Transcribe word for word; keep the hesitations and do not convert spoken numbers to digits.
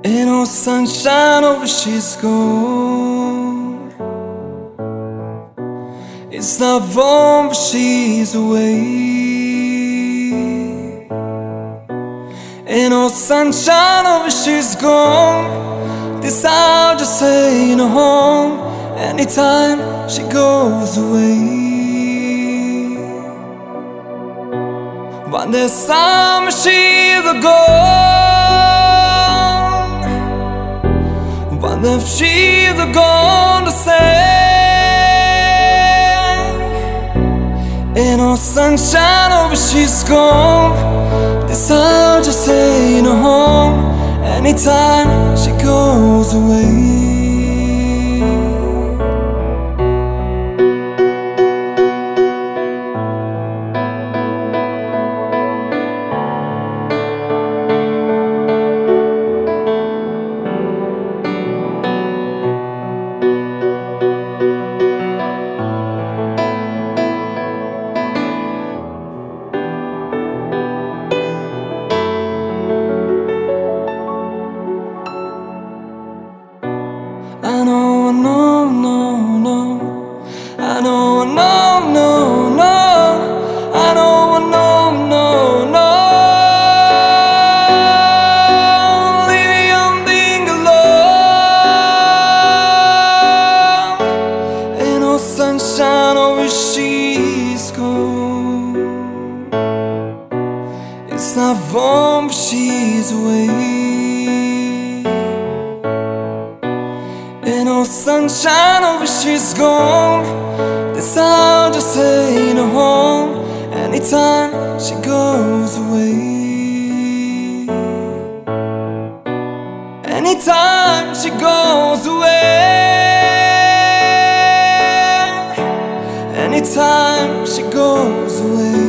Ain't no sunshine over, she's gone. It's not warm, but she's away. Ain't no sunshine over, she's gone. This house just ain't a home. Anytime she goes away. When the summer she's gone, when the she's gone to say, ain't no sunshine over, she's gone. This house just ain't a home. Anytime she goes away. I know, no, no, no. I know, no, no, no. I know, no, no, no. Leave young thing alone. Ain't no sunshine over, she's gone. It's not warm, but she's away. Ain't no sunshine over, she's gone. This house just ain't a home. Anytime she goes away. Anytime she goes away. Anytime she goes away.